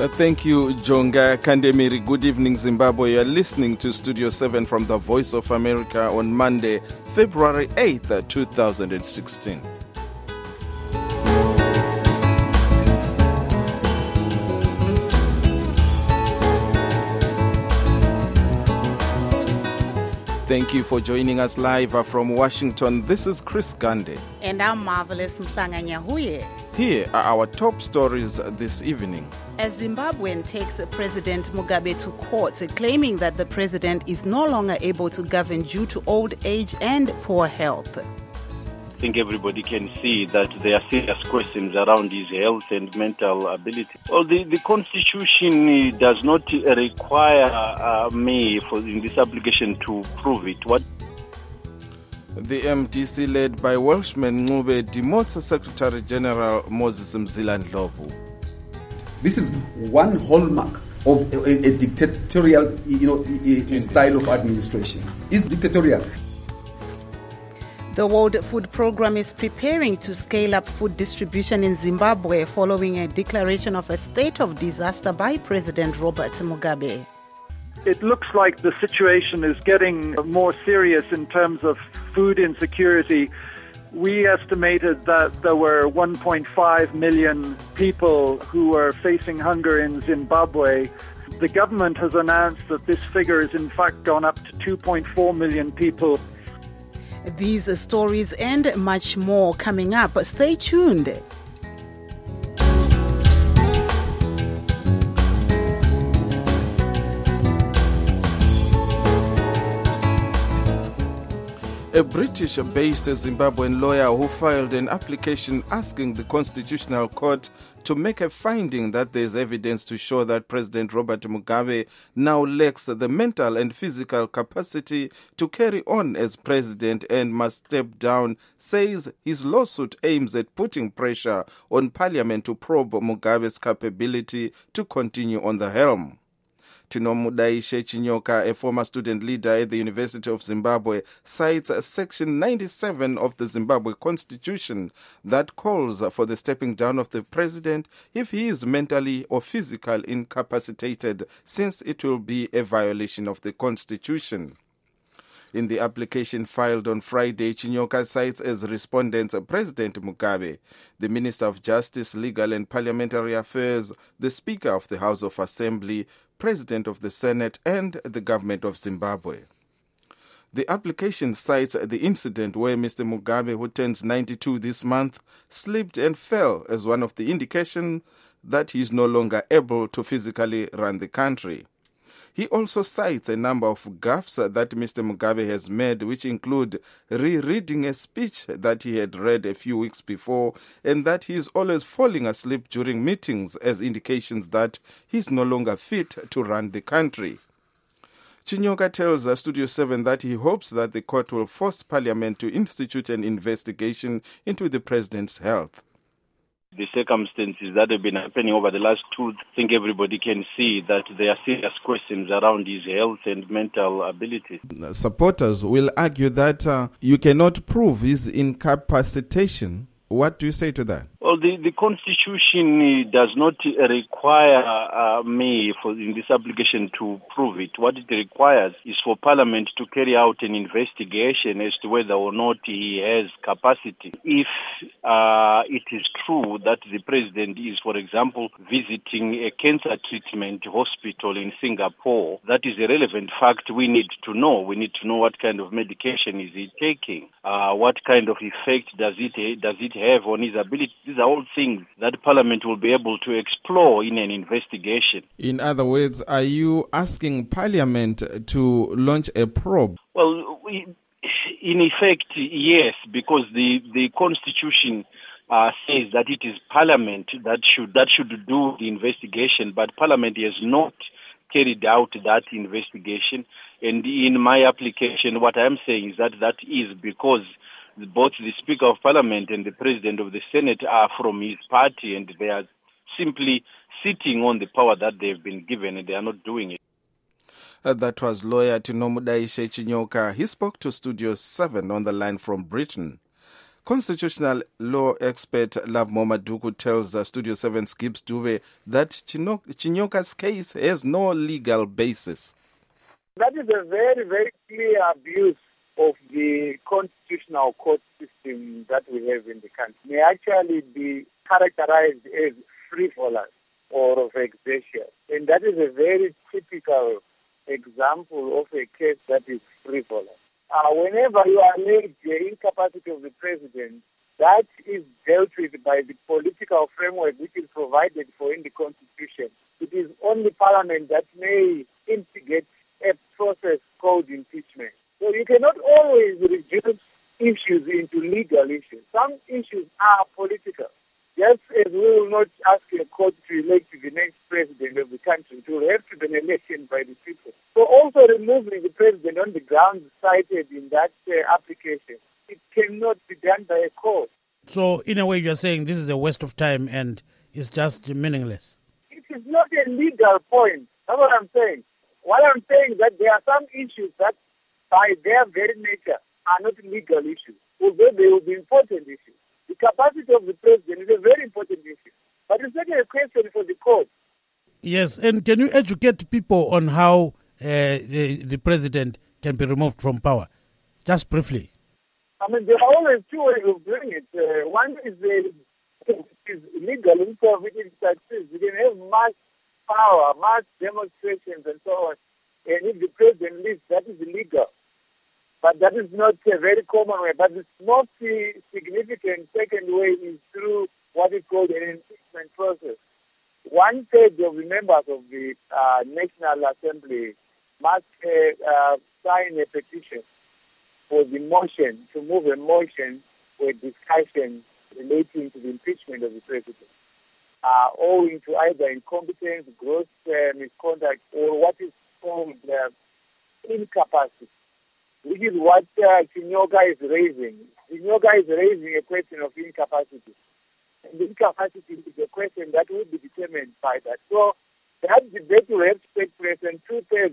Thank you, Jonga Kandemiri. Good evening, Zimbabwe. You are listening to Studio 7 from the Voice of America on Monday, February 8th, 2016. Thank you for joining us live from Washington. This is Chris Gandhi. And I'm Marvelous Mhlanga-Nyahuye. Here are our top stories this evening. A Zimbabwean takes President Mugabe to court, claiming that the president is no longer able to govern due to old age and poor health. I think everybody can see that there are serious questions around his health and mental ability. Well, the Constitution does not require me in this application to prove it. The MDC, led by Welshman Ncube, demotes Secretary General Moses Mzila Ndlovu. This is one hallmark of a dictatorial, style of administration. It's dictatorial. The World Food Programme is preparing to scale up food distribution in Zimbabwe following a declaration of a state of disaster by President Robert Mugabe. It looks like the situation is getting more serious in terms of food insecurity. We estimated that there were 1.5 million people who are facing hunger in Zimbabwe. The government has announced that this figure has in fact gone up to 2.4 million people. These stories and much more coming up. Stay tuned. A British-based Zimbabwean lawyer who filed an application asking the Constitutional Court to make a finding that there is evidence to show that President Robert Mugabe now lacks the mental and physical capacity to carry on as president and must step down, says his lawsuit aims at putting pressure on Parliament to probe Mugabe's capability to continue on the helm. Tinomudaishe Chinyoka, a former student leader at the University of Zimbabwe, cites Section 97 of the Zimbabwe Constitution that calls for the stepping down of the president if he is mentally or physically incapacitated, since it will be a violation of the Constitution. In the application filed on Friday, Chinyoka cites as respondents President Mugabe, the Minister of Justice, Legal and Parliamentary Affairs, the Speaker of the House of Assembly, President of the Senate, and the government of Zimbabwe. The application cites the incident where Mr. Mugabe, who turns 92 this month, slipped and fell as one of the indications that he is no longer able to physically run the country. He also cites a number of gaffes that Mr. Mugabe has made, which include rereading a speech that he had read a few weeks before, and that he is always falling asleep during meetings as indications that he is no longer fit to run the country. Chinyoka tells Studio 7 that he hopes that the court will force Parliament to institute an investigation into the president's health. The circumstances that have been happening over the last 2, I think everybody can see that there are serious questions around his health and mental ability. Supporters will argue that you cannot prove his incapacitation. What do you say to that? Well, the Constitution does not require me in this application to prove it. What it requires is for Parliament to carry out an investigation as to whether or not he has capacity. If it is true that the President is, for example, visiting a cancer treatment hospital in Singapore, that is a relevant fact we need to know. We need to know what kind of medication is he taking, what kind of effect does it have on his ability. These are all things that Parliament will be able to explore in an investigation. In other words, are you asking Parliament to launch a probe? Well, in effect, yes, because the Constitution says that it is Parliament that should do the investigation, but Parliament has not carried out that investigation. And in my application, what I'm saying is that is because both the Speaker of Parliament and the President of the Senate are from his party, and they are simply sitting on the power that they've been given, and they are not doing it. That was lawyer Tinomudaishe Chinyoka. He spoke to Studio 7 on the line from Britain. Constitutional law expert Lovemore Maduku tells Studio 7's Gibbs Dube that Chinyoka's case has no legal basis. That is a very, very clear abuse of the constitutional court system that we have in the country. May actually be characterized as frivolous or vexatious. And that is a very typical example of a case that is frivolous. Whenever you allege the incapacity of the president, that is dealt with by the political framework which is provided for in the Constitution. It is only Parliament that may instigate a process called impeachment. So you cannot always reduce issues into legal issues. Some issues are political. Just as we will not ask a court to elect the next president of the country, it will have to be an election by the people. So also removing the president on the grounds cited in that application, it cannot be done by a court. So in a way you're saying this is a waste of time and it's just meaningless? It is not a legal point. That's what I'm saying. What I'm saying is that there are some issues that by their very nature are not legal issues, although they will be important issues. The capacity of the president is a very important issue, but it's not a question for the court. Yes, and can you educate people on how the president can be removed from power? Just briefly. I mean, there are always two ways of doing it. One is legal, which is success. You can have mass power, mass demonstrations and so on, and if the president leaves, that is illegal. But that is not a very common way. But the most significant second way is through what is called an impeachment process. 1/3 of the members of the National Assembly must sign a petition for the motion, to move a motion for a discussion relating to the impeachment of the president, owing to either incompetence, gross misconduct, or what is called incapacity, which is what Chinyoka is raising. Chinyoka is raising a question of incapacity. And incapacity is a question that will be determined by that. So that debate will have to take place, and 2/3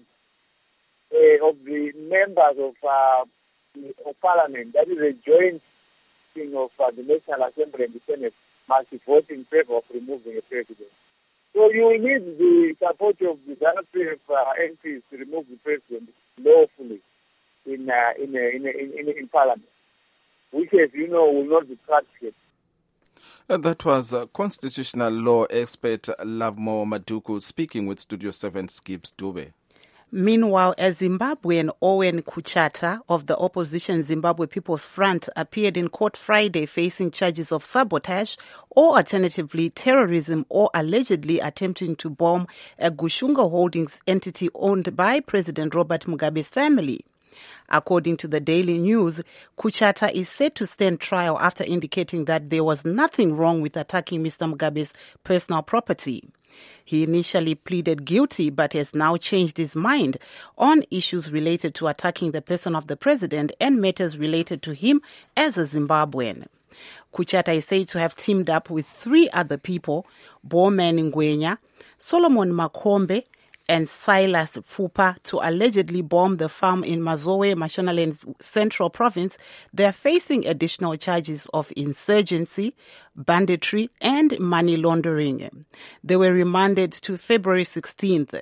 of the members of Parliament, that is a joint thing of the National Assembly and the Senate, must vote in favor of removing a president. So you will need the support of the Zanu-PF MPs to remove the president lawfully in Parliament, which, as you know, will not be practiced. That was constitutional law expert Lovemore Maduku speaking with Studio 7's Gibbs Dube. Meanwhile, a Zimbabwean Owen Kuchata of the opposition Zimbabwe People's Front appeared in court Friday facing charges of sabotage or alternatively terrorism or allegedly attempting to bomb a Gushunga Holdings entity owned by President Robert Mugabe's family. According to the Daily News, Kuchata is set to stand trial after indicating that there was nothing wrong with attacking Mr. Mugabe's personal property. He initially pleaded guilty but has now changed his mind on issues related to attacking the person of the president and matters related to him as a Zimbabwean. Kuchata is said to have teamed up with 3 other people, Bowman Ngwenya, Solomon Makombe, and Silas Fupa, to allegedly bomb the farm in Mazowe, Mashonaland's Central Province. They are facing additional charges of insurgency, banditry, and money laundering. They were remanded to February 16th.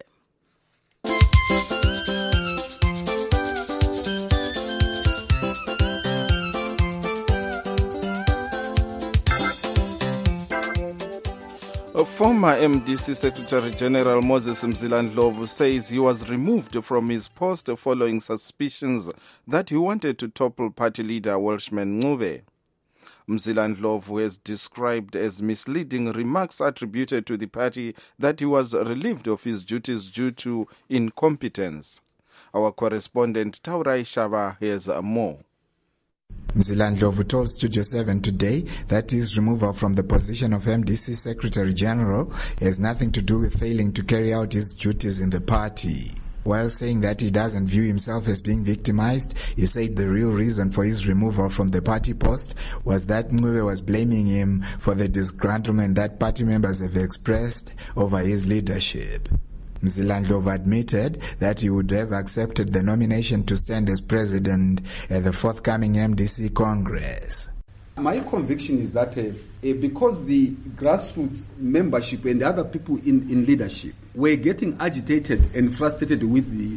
Former MDC Secretary General Moses Mzila-Ndlovu says he was removed from his post following suspicions that he wanted to topple party leader Welshman Ncube. Mzila-Ndlovu has described as misleading remarks attributed to the party that he was relieved of his duties due to incompetence. Our correspondent Taurai Shaba has more. Mzila-Ndlovu told Studio 7 today that his removal from the position of MDC Secretary General has nothing to do with failing to carry out his duties in the party. While saying that he doesn't view himself as being victimized, he said the real reason for his removal from the party post was that Ncube was blaming him for the disgruntlement that party members have expressed over his leadership. Mzila-Ndlovu admitted that he would have accepted the nomination to stand as president at the forthcoming MDC Congress. My conviction is that because the grassroots membership and the other people in leadership were getting agitated and frustrated with the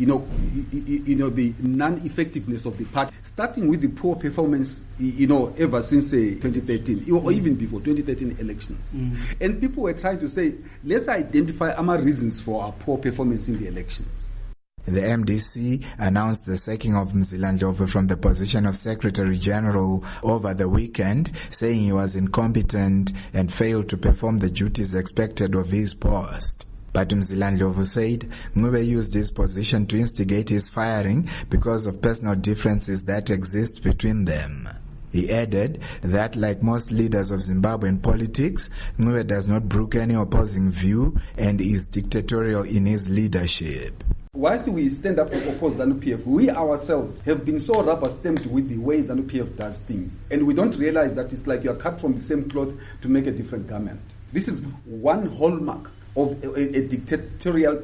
the non-effectiveness of the party, starting with the poor performance, ever since 2013, or even before 2013 elections. And people were trying to say, let's identify our reasons for our poor performance in the elections. The MDC announced the sacking of Mzila Ndlovu from the position of Secretary General over the weekend, saying he was incompetent and failed to perform the duties expected of his post. But Mzila Ndlovu said Ncube used his position to instigate his firing because of personal differences that exist between them. He added that, like most leaders of Zimbabwean politics, Ncube does not brook any opposing view and is dictatorial in his leadership. Whilst we stand up to oppose ZANU-PF, we ourselves have been so rubber-stamped with the way ZANU-PF does things. And we don't realize that it's like you're cut from the same cloth to make a different garment. This is one hallmark of a dictatorial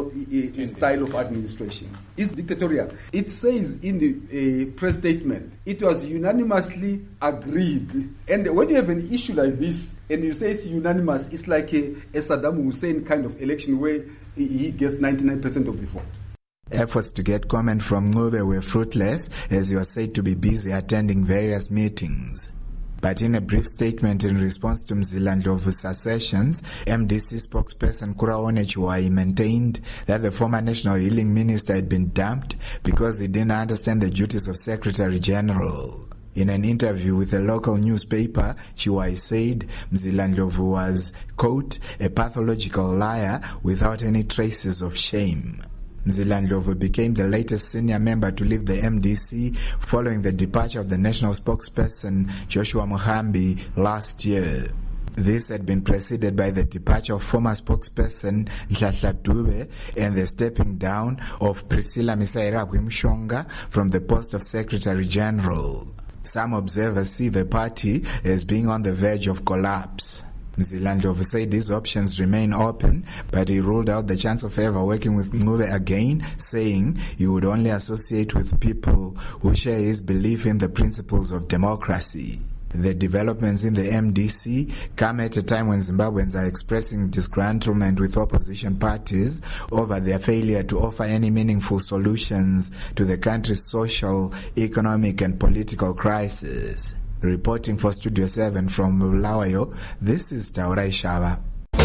style of administration. It's dictatorial. It says in the press statement, it was unanimously agreed. And when you have an issue like this, and you say it's unanimous, it's like a Saddam Hussein kind of election where he gets 99% of the vote. Efforts to get comment from Ncube were fruitless, as he was said to be busy attending various meetings. But in a brief statement in response to Mzila Ndlovu's assertions, MDC spokesperson Kuraone Chiwai maintained that the former National Healing Minister had been dumped because he didn't understand the duties of Secretary General. In an interview with a local newspaper, Chiwai said Mzila Ndlovu was, quote, a pathological liar without any traces of shame. Mzila Ndlovu became the latest senior member to leave the MDC following the departure of the national spokesperson Joshua Muhambi last year. This had been preceded by the departure of former spokesperson Nhlanhla Dube and the stepping down of Priscilla Misairabwe Mshonga from the post of Secretary General. Some observers see the party as being on the verge of collapse. Mzila Ndlovu said these options remain open, but he ruled out the chance of ever working with Ncube again, saying he would only associate with people who share his belief in the principles of democracy. The developments in the MDC come at a time when Zimbabweans are expressing disgruntlement with opposition parties over their failure to offer any meaningful solutions to the country's social, economic and political crisis. Reporting for Studio 7 from Bulawayo, this is Taurai Shava.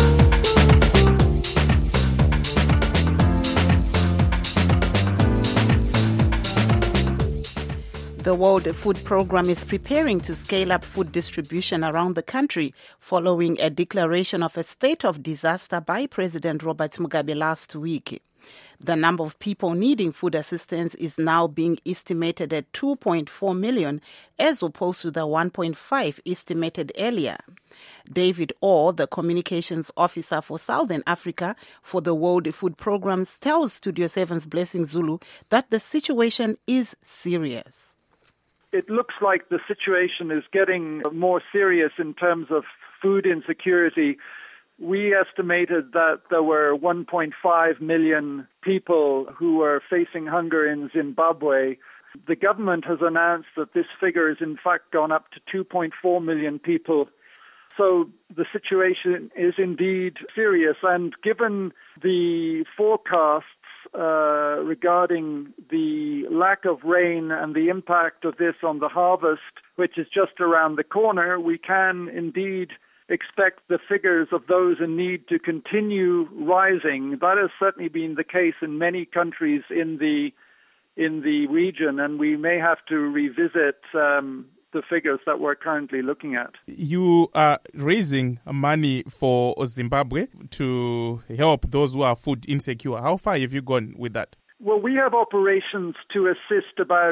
The World Food Programme is preparing to scale up food distribution around the country following a declaration of a state of disaster by President Robert Mugabe last week. The number of people needing food assistance is now being estimated at 2.4 million as opposed to the 1.5 estimated earlier. David Orr, the communications officer for Southern Africa for the World Food Programme, tells Studio 7's Blessing Zulu that the situation is serious. It looks like the situation is getting more serious in terms of food insecurity. We estimated that there were 1.5 million people who were facing hunger in Zimbabwe. The government has announced that this figure has in fact gone up to 2.4 million people. So the situation is indeed serious. And given the forecasts regarding the lack of rain and the impact of this on the harvest, which is just around the corner, we can indeed expect the figures of those in need to continue rising. That has certainly been the case in many countries in the region, and we may have to revisit the figures that we're currently looking at. You are raising money for Zimbabwe to help those who are food insecure. How far have you gone with that? Well, we have operations to assist about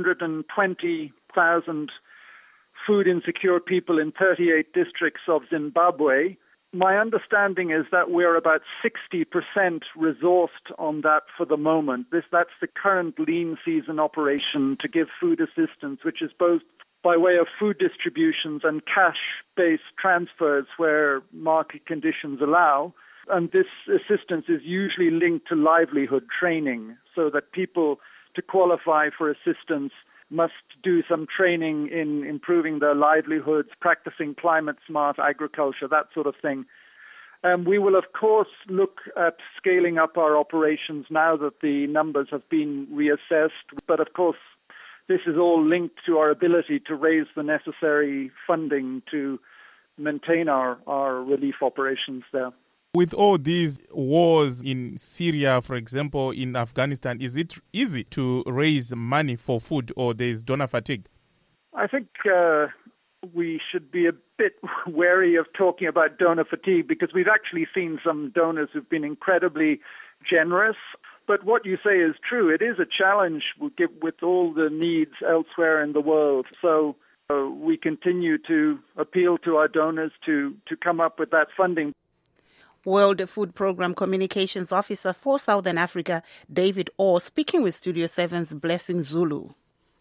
820,000 food insecure people in 38 districts of Zimbabwe. My understanding is that we're about 60% resourced on that for the moment. That's the current lean season operation to give food assistance, which is both by way of food distributions and cash-based transfers where market conditions allow. And this assistance is usually linked to livelihood training so that people, to qualify for assistance, must do some training in improving their livelihoods, practicing climate-smart agriculture, that sort of thing. We will, of course, look at scaling up our operations now that the numbers have been reassessed. But, of course, this is all linked to our ability to raise the necessary funding to maintain our relief operations there. With all these wars in Syria, for example, in Afghanistan, is it easy to raise money for food, or there is donor fatigue? I think we should be a bit wary of talking about donor fatigue, because we've actually seen some donors who've been incredibly generous. But what you say is true. It is a challenge with all the needs elsewhere in the world. So we continue to appeal to our donors to come up with that funding. World Food Programme Communications Officer for Southern Africa, David Orr, speaking with Studio 7's Blessing Zulu.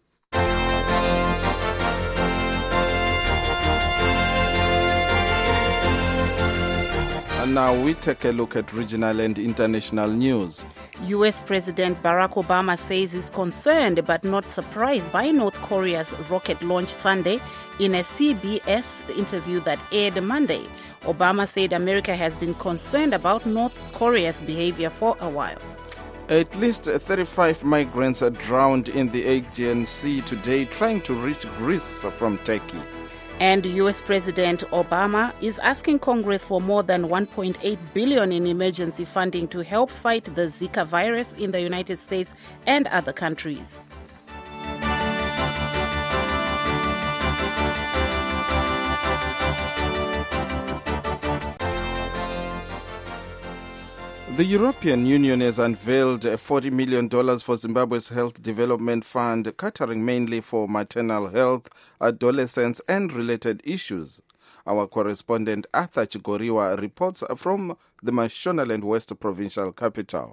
And now we take a look at regional and international news. U.S. President Barack Obama says he's concerned but not surprised by North Korea's rocket launch Sunday in a CBS interview that aired Monday. Obama said America has been concerned about North Korea's behavior for a while. At least 35 migrants are drowned in the Aegean Sea today trying to reach Greece from Turkey. And U.S. President Obama is asking Congress for more than $1.8 billion in emergency funding to help fight the Zika virus in the United States and other countries. The European Union has unveiled $40 million for Zimbabwe's Health Development Fund, catering mainly for maternal health, adolescents, and related issues. Our correspondent Arthur Chigoriwa reports from the Mashonaland West provincial capital.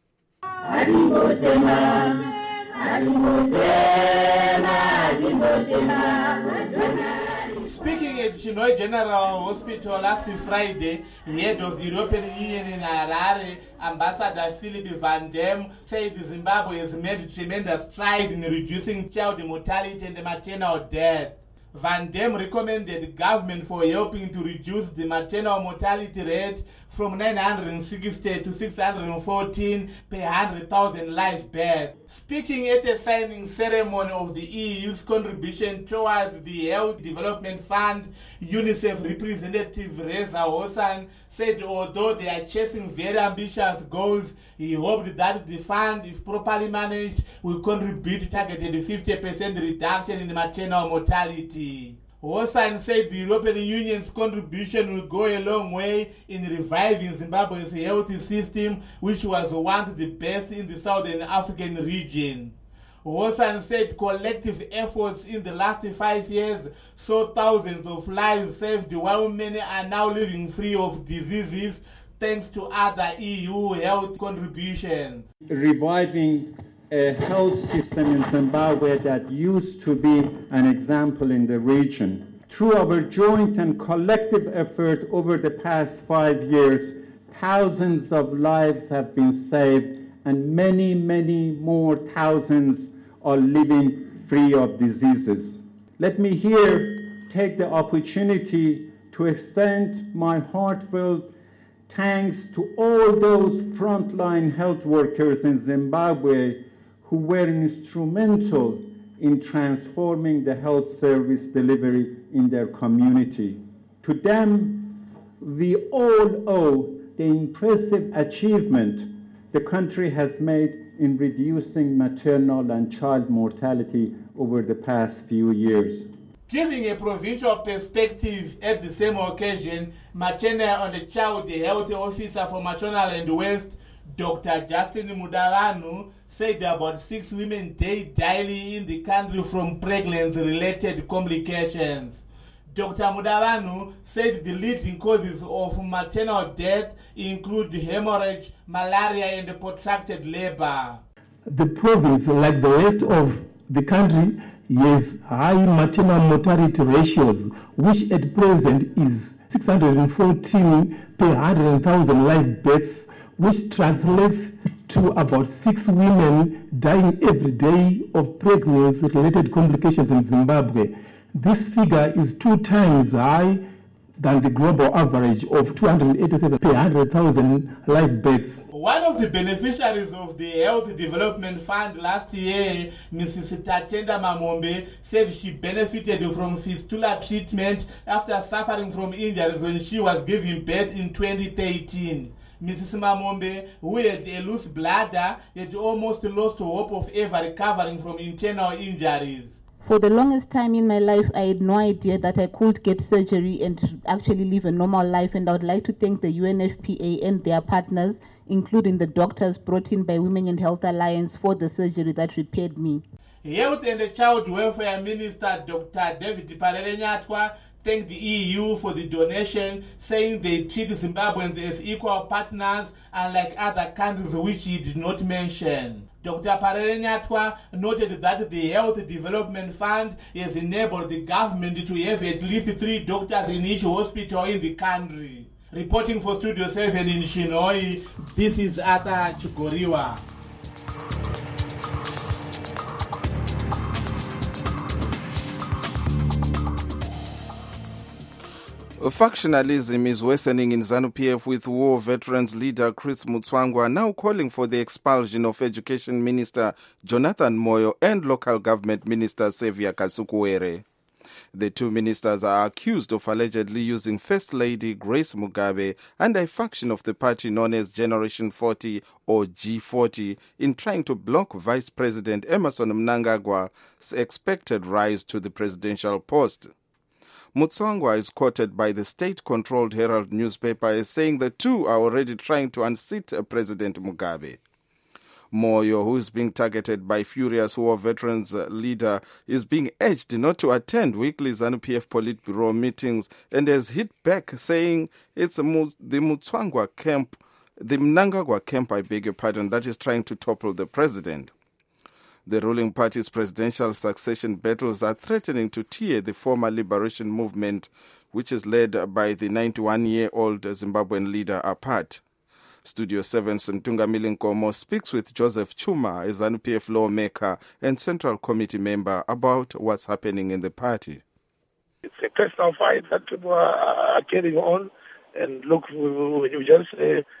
Speaking at Chinoy General Hospital last Friday, head of the European Union in Harare, Ambassador Philip Van Dam, said Zimbabwe has made tremendous strides in reducing child mortality and maternal death. Van Dam recommended the government for helping to reduce the maternal mortality rate from 960 to 614 per 100,000 live births. Speaking at a signing ceremony of the EU's contribution towards the Health Development Fund, UNICEF representative Reza Hossan said although they are chasing very ambitious goals, he hoped that the fund, if properly managed, will contribute targeted 50% reduction in maternal mortality. Hossan said the European Union's contribution will go a long way in reviving Zimbabwe's health system, which was once the best in the Southern African region. Hossan said collective efforts in the last 5 years saw thousands of lives saved, while many are now living free of diseases thanks to other EU health contributions. Reviving a health system in Zimbabwe that used to be an example in the region. Through our joint and collective effort over the past 5 years, thousands of lives have been saved and many, many more thousands are living free of diseases. Let me here take the opportunity to extend my heartfelt thanks to all those frontline health workers in Zimbabwe who were instrumental in transforming the health service delivery in their community. To them, we all owe the impressive achievement the country has made in reducing maternal and child mortality over the past few years. Giving a provincial perspective at the same occasion, maternal and child health officer for Mashonaland West, Dr. Justin Mudaranu, said about 6 women die daily in the country from pregnancy-related complications. Dr. Mudaranu said the leading causes of maternal death include hemorrhage, malaria, and protracted labor. The province, like the rest of the country, has high maternal mortality ratios, which at present is 614 per 100,000 live births, which translates to about 6 women dying every day of pregnancy-related complications in Zimbabwe. This figure is 2 times high than the global average of 287 per 100,000 live births. One of the beneficiaries of the Health Development Fund last year, Mrs. Tatenda Mamombe, said she benefited from fistula treatment after suffering from injuries when she was giving birth in 2013. Mrs. Mamombe, who had a loose bladder, had almost lost hope of ever recovering from internal injuries. For the longest time in my life, I had no idea that I could get surgery and actually live a normal life. And I would like to thank the UNFPA and their partners, including the doctors brought in by Women and Health Alliance, for the surgery that repaired me. Health and Child Welfare Minister Dr. David Parere-Nyatwa thanked the EU for the donation, saying they treat Zimbabweans as equal partners, unlike other countries which he did not mention. Dr. Parere-Nyatwa noted that the Health Development Fund has enabled the government to have at least 3 doctors in each hospital in the country. Reporting for Studio 7 in Shinoi, this is Arthur Chugoriwa. Factionalism is worsening in ZANU-PF, with war veterans leader Chris Mutsvangwa now calling for the expulsion of Education Minister Jonathan Moyo and Local Government Minister Xavier Kasukuwere. The 2 ministers are accused of allegedly using First Lady Grace Mugabe and a faction of the party known as Generation 40 or G40 in trying to block Vice President Emmerson Mnangagwa's expected rise to the presidential post. Mutsvangwa is quoted by the state-controlled Herald newspaper as saying the 2 are already trying to unseat President Mugabe. Moyo, who is being targeted by furious war veterans leader, is being urged not to attend weekly ZANU-PF Politburo meetings and has hit back, saying it's the Mutsvangwa camp, the Mnangagwa camp, that is trying to topple the president. The ruling party's presidential succession battles are threatening to tear the former liberation movement, which is led by the 91-year-old Zimbabwean leader, apart. Studio 7's Ntunga Milinkomo speaks with Joseph Chuma, a ZANU-PF lawmaker and Central Committee member, about what's happening in the party. It's a personal fight that people are carrying on. And look, you just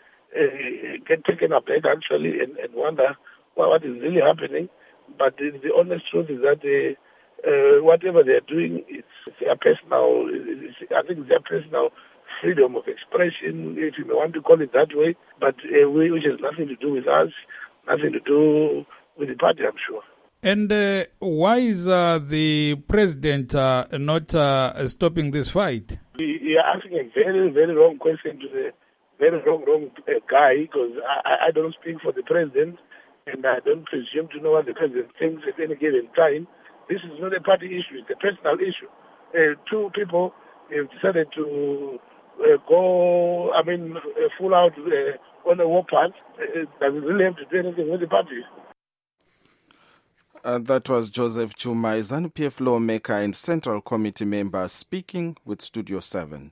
get taken aback, actually, and wonder what is really happening. But the honest truth is that whatever they're doing, it's their personal, I think it's their personal freedom of expression, if you want to call it that way, but which has nothing to do with us, nothing to do with the party, I'm sure. And why is the president not stopping this fight? You're asking a very, very wrong question to the very wrong guy, because I don't speak for the president, and I don't presume to know what the president thinks at any given time. This is not a party issue, it's a personal issue. 2 people have decided to go, full out on a war path. It doesn't really have to do anything with the party. That was Joseph Chuma, a ZANU-PF lawmaker and Central Committee member, speaking with Studio 7.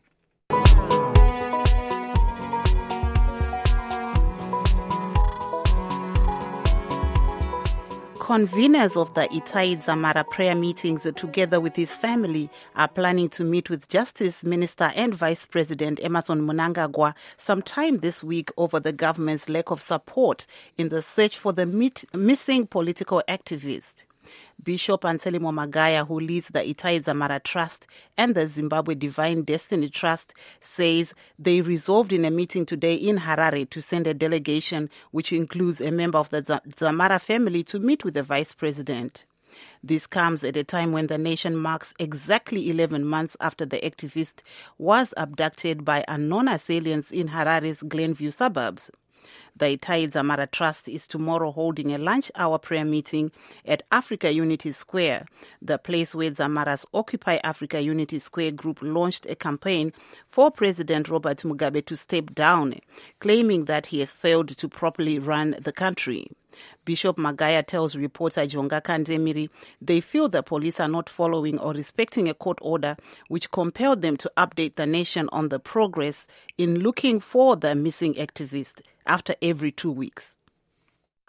Conveners of the Itai Dzamara prayer meetings, together with his family, are planning to meet with Justice Minister and Vice President Emmerson Mnangagwa sometime this week over the government's lack of support in the search for the missing political activist. Bishop Anselmo Magaya, who leads the Itai Dzamara Trust and the Zimbabwe Divine Destiny Trust, says they resolved in a meeting today in Harare to send a delegation, which includes a member of the Dzamara family, to meet with the vice president. This comes at a time when the nation marks exactly 11 months after the activist was abducted by unknown assailants in Harare's Glenview suburbs. The Itai Dzamara Trust is tomorrow holding a lunch hour prayer meeting at Africa Unity Square, the place where Dzamara's Occupy Africa Unity Square group launched a campaign for President Robert Mugabe to step down, claiming that he has failed to properly run the country. Bishop Magaya tells reporter Jonga Kandemiri they feel the police are not following or respecting a court order which compelled them to update the nation on the progress in looking for the missing activist after every 2 weeks.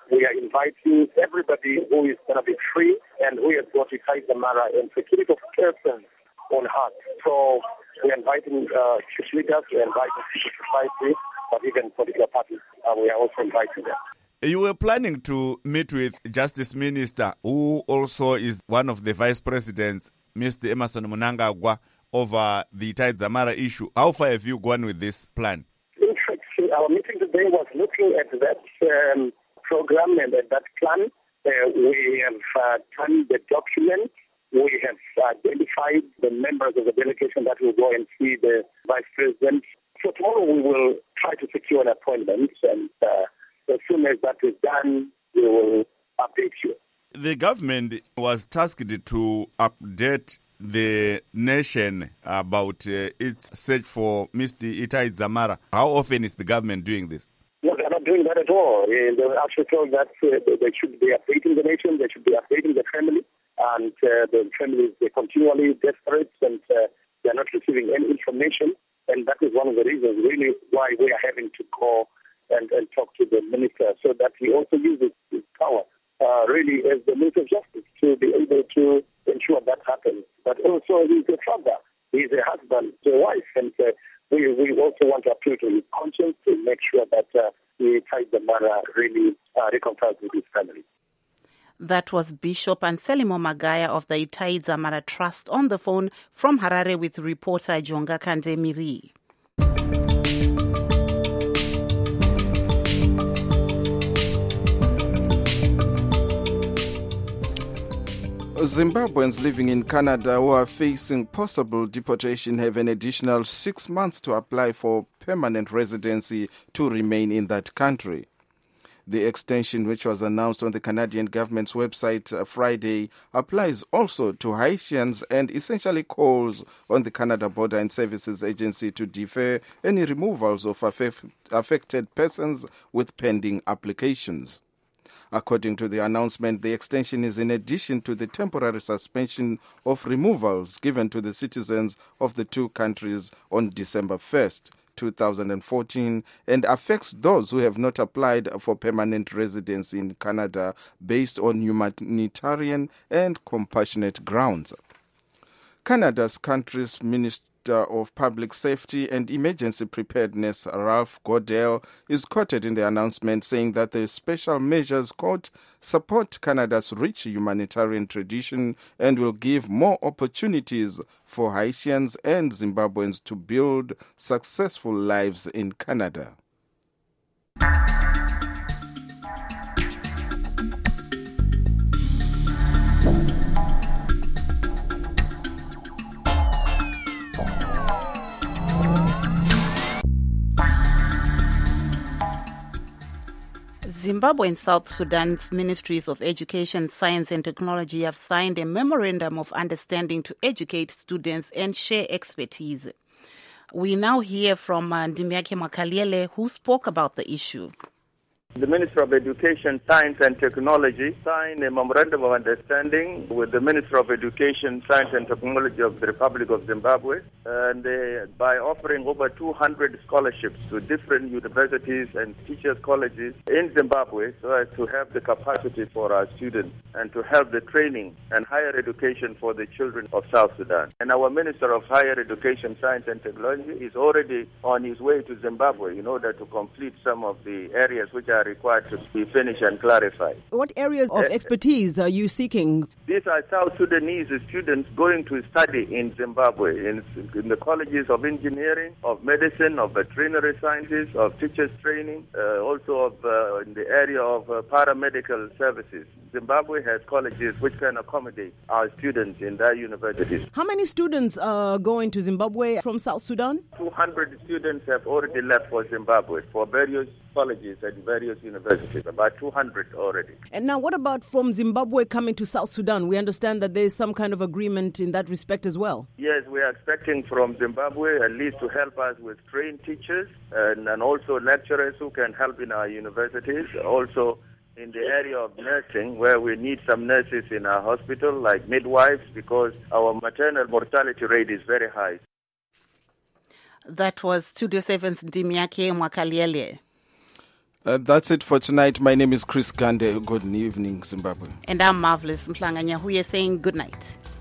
we are inviting everybody who is going to be free and who has got Itai Dzamara and security of persons on heart. So we are inviting church leaders, we are inviting civil society, but even political parties, we are also inviting them. You were planning to meet with Justice Minister, who also is one of the vice presidents, Mr. Emmerson Mnangagwa, over the Itai Dzamara issue. How far have you gone with this plan? In fact, our meeting today was looking at that program and at that plan. We have done the document. We have identified the members of the delegation that will go and see the vice president. So tomorrow we will try to secure an appointment, and as soon as that is done, we will update you. The government was tasked to update the nation about its search for Mr. Itai Dzamara. How often is the government doing this? No, they're not doing that at all. They were actually told that they should be updating the nation, they should be updating the family, and the families, they're continually desperate and they're not receiving any information. And that is one of the reasons really why we are having to call and talk to the minister so that he also uses his power really as the Minister of Justice to be able to ensure that happens. But also he's a father, he's a husband, a wife, and we also want to appeal to his conscience to make sure that Itai Dzamara really reconciles with his family. That was Bishop Anselmo Magaya of the Itai Dzamara Trust on the phone from Harare with reporter Jonga Kandemiri. Zimbabweans living in Canada who are facing possible deportation have an additional 6 months to apply for permanent residency to remain in that country. The extension, which was announced on the Canadian government's website Friday, applies also to Haitians and essentially calls on the Canada Border and Services Agency to defer any removals of affected persons with pending applications. According to the announcement, the extension is in addition to the temporary suspension of removals given to the citizens of the two countries on December 1st, 2014, and affects those who have not applied for permanent residency in Canada based on humanitarian and compassionate grounds. Canada's country's Minister of Public Safety and Emergency Preparedness, Ralph Goodale, is quoted in the announcement saying that the special measures, quote, support Canada's rich humanitarian tradition and will give more opportunities for Haitians and Zimbabweans to build successful lives in Canada. Zimbabwe and South Sudan's Ministries of Education, Science and Technology have signed a memorandum of understanding to educate students and share expertise. We now hear from Ndimiake Makaliele, who spoke about the issue. The Minister of Education, Science and Technology signed a memorandum of understanding with the Minister of Education, Science and Technology of the Republic of Zimbabwe, and by offering over 200 scholarships to different universities and teachers' colleges in Zimbabwe so as to have the capacity for our students and to help the training and higher education for the children of South Sudan. And our Minister of Higher Education, Science and Technology is already on his way to Zimbabwe in order to complete some of the areas which are required to be finished and clarified. What areas of expertise are you seeking? These are South Sudanese students going to study in Zimbabwe, in the colleges of engineering, of medicine, of veterinary sciences, of teachers training, also of in the area of paramedical services. Zimbabwe has colleges which can accommodate our students in their universities. How many students are going to Zimbabwe from South Sudan? 200 students have already left for Zimbabwe for various colleges and various universities, about 200 already. And now what about from Zimbabwe coming to South Sudan? We understand that there is some kind of agreement in that respect as well. Yes, we are expecting from Zimbabwe at least to help us with trained teachers and also lecturers who can help in our universities. Also in the area of nursing, where we need some nurses in our hospital, like midwives, because our maternal mortality rate is very high. That was Studio 7's Ndimiake Mwakaliele. That's it for tonight. My name is Chris Gande. Good evening, Zimbabwe. And I'm Marvelous Mhlanga Nyahuye saying good night.